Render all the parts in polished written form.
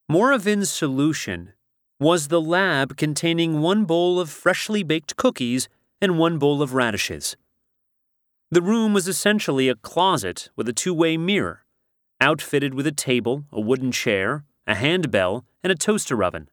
Moravin's solution was the lab containing 1 bowl of freshly baked cookies and 1 bowl of radishes. The room was essentially a closet with a two-way mirror, outfitted with a table, a wooden chair, a handbell, and a toaster oven.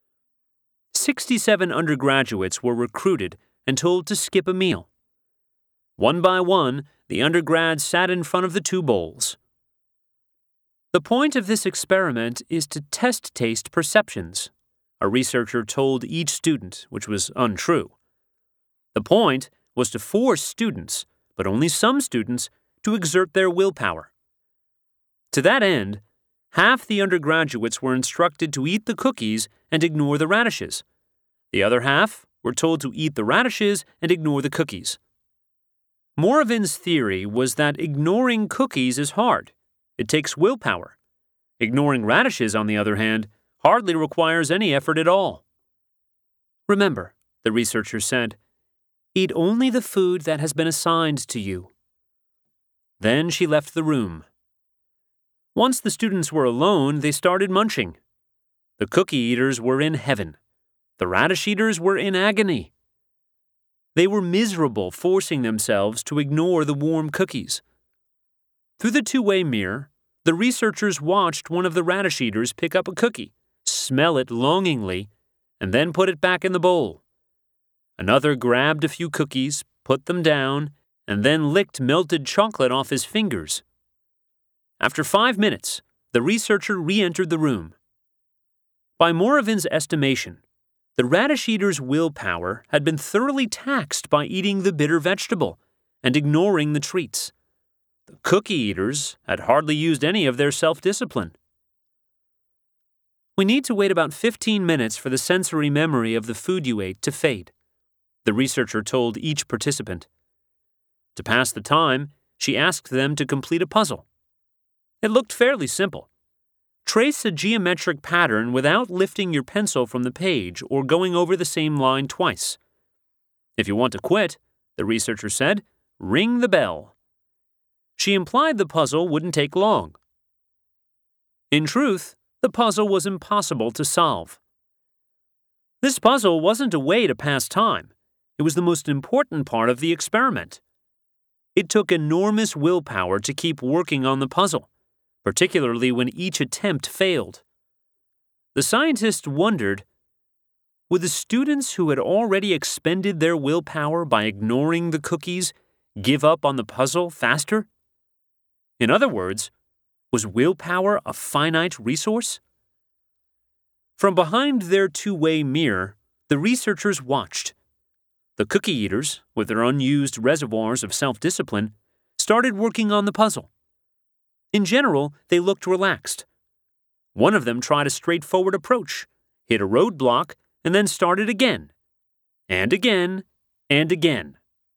67 undergraduates were recruited and told to skip a meal. One by one, the undergrads sat in front of the 2 bowls. The point of this experiment is to test taste perceptions, a researcher told each student, which was untrue. The point was to force students, but only some students, to exert their willpower. To that end, half the undergraduates were instructed to eat the cookies and ignore the radishes. The other half were told to eat the radishes and ignore the cookies. Moravin's theory was that ignoring cookies is hard. It takes willpower. Ignoring radishes, on the other hand, hardly requires any effort at all. Remember, the researcher said, eat only the food that has been assigned to you. Then she left the room. Once the students were alone, they started munching. The cookie eaters were in heaven. The radish eaters were in agony. They were miserable, forcing themselves to ignore the warm cookies. Through the two-way mirror, the researchers watched one of the radish eaters pick up a cookie, smell it longingly, and then put it back in the bowl. Another grabbed a few cookies, put them down, and then licked melted chocolate off his fingers. After 5 minutes, the researcher re-entered the room. By Moravin's estimation, the radish eater's willpower had been thoroughly taxed by eating the bitter vegetable and ignoring the treats. The cookie eaters had hardly used any of their self-discipline. We need to wait about 15 minutes for the sensory memory of the food you ate to fade, the researcher told each participant. To pass the time, she asked them to complete a puzzle. It looked fairly simple. Trace a geometric pattern without lifting your pencil from the page or going over the same line twice. If you want to quit, the researcher said, ring the bell. She implied the puzzle wouldn't take long. In truth, the puzzle was impossible to solve. This puzzle wasn't a way to pass time. It was the most important part of the experiment. It took enormous willpower to keep working on the puzzle, particularly when each attempt failed. The scientists wondered, would the students who had already expended their willpower by ignoring the cookies give up on the puzzle faster? In other words, was willpower a finite resource? From behind their two-way mirror, the researchers watched. The cookie eaters, with their unused reservoirs of self-discipline, started working on the puzzle. In general, they looked relaxed. One of them tried a straightforward approach, hit a roadblock, and then started again. And again, and again.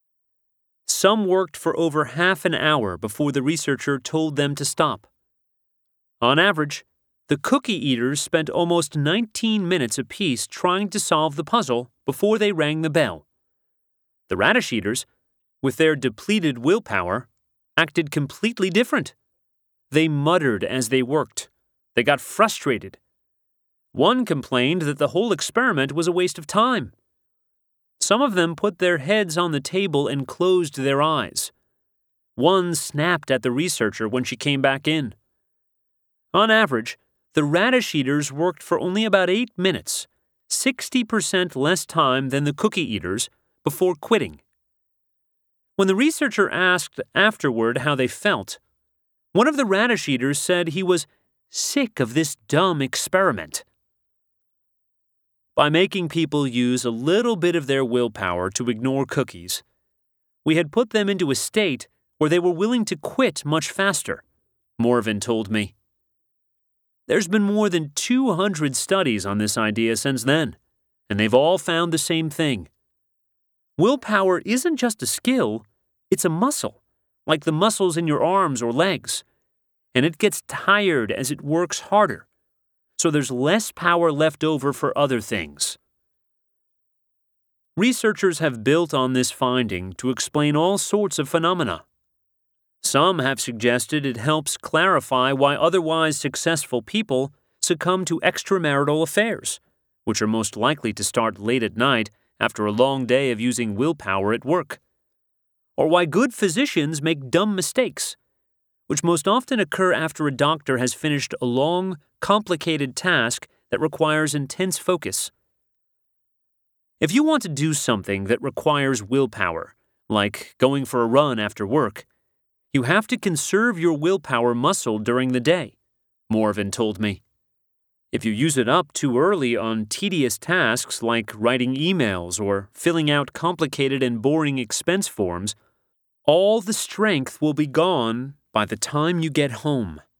Some worked for over half an hour before the researcher told them to stop. On average, the cookie eaters spent almost 19 minutes apiece trying to solve the puzzle before they rang the bell. The radish eaters, with their depleted willpower, acted completely different. They muttered as they worked. They got frustrated. One complained that the whole experiment was a waste of time. Some of them put their heads on the table and closed their eyes. One snapped at the researcher when she came back in. On average, the radish eaters worked for only about 8 minutes, 60% less time than the cookie eaters, before quitting. When the researcher asked afterward how they felt, one of the radish eaters said he was sick of this dumb experiment. By making people use a little bit of their willpower to ignore cookies, we had put them into a state where they were willing to quit much faster, Moravin told me. There's been more than 200 studies on this idea since then, and they've all found the same thing. Willpower isn't just a skill, it's a muscle, like the muscles in your arms or legs, and it gets tired as it works harder, so there's less power left over for other things. Researchers have built on this finding to explain all sorts of phenomena. Some have suggested it helps clarify why otherwise successful people succumb to extramarital affairs, which are most likely to start late at night after a long day of using willpower at work. Or why good physicians make dumb mistakes, which most often occur after a doctor has finished a long, complicated task that requires intense focus. If you want to do something that requires willpower, like going for a run after work, you have to conserve your willpower muscle during the day, Morven told me. If you use it up too early on tedious tasks like writing emails or filling out complicated and boring expense forms, all the strength will be gone by the time you get home.